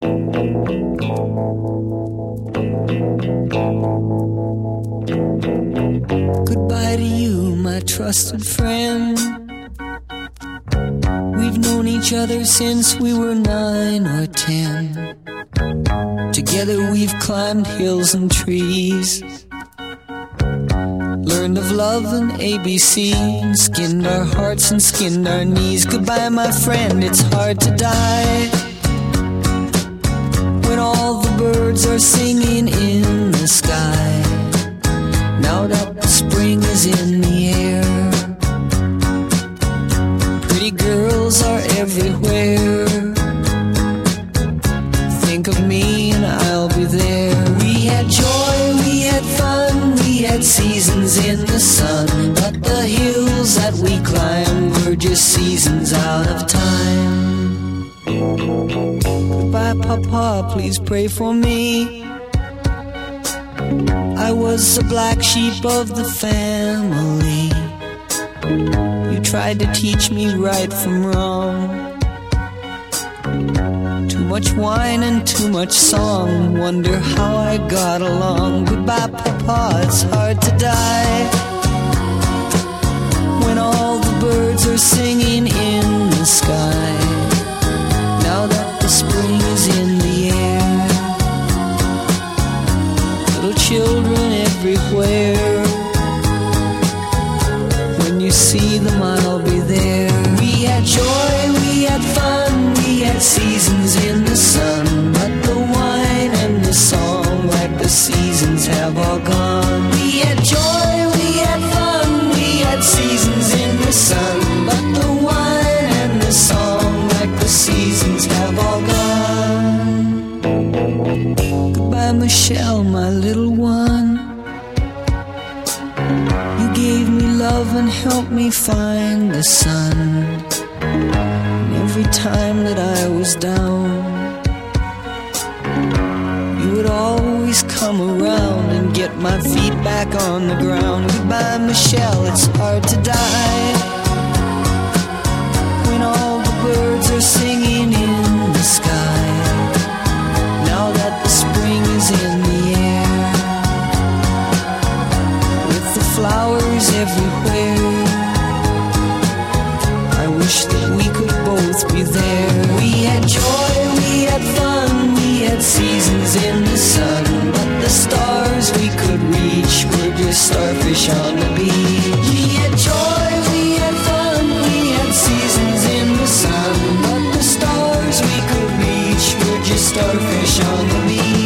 Goodbye to you, my trusted friend. We've known each other since we were 9 or 10. Together we've climbed hills and trees, learned of love and ABC, and skinned our hearts and skinned our knees. Goodbye, my friend, it's hard to die when all the birds are singing in the sky. Now that the spring is in the air, pretty girls are everywhere. Think of me and I'll be there. We had joy, we had fun, we had seasons in the sun, but the hills that we climbed were just seasons out of time. Goodbye, Papa, please pray for me. I was the black sheep of the family. You tried to teach me right from wrong. Too much wine and too much song, wonder how I got along. Goodbye, Papa, it's hard to die when all the birds are singing in the sky. Now that the spring is in the air, little children everywhere. When you see them, I'll be there. We had joy, we had fun, we had seasons in the sun, but the wine and the song, like the seasons, have all gone. We had joy, we had fun, we had seasons in the sun, but the wine and the song, like the seasons, have all gone. Goodbye, Michelle, my little one. You gave me love and helped me find the sun. And every time that I was down, you would always come around and get my feet back on the ground. Goodbye, Michelle, it's hard to die when all the birds are singing in the sky. Now that the spring is in the air, with the flowers everywhere, I wish that we could both be there. We had joy, we had fun, we had seasons in the sun, but the stars we could reach were just starfish on the beach. We had joy, we had fun, we had seasons in the sun, but the stars we could reach were just starfish on the beach.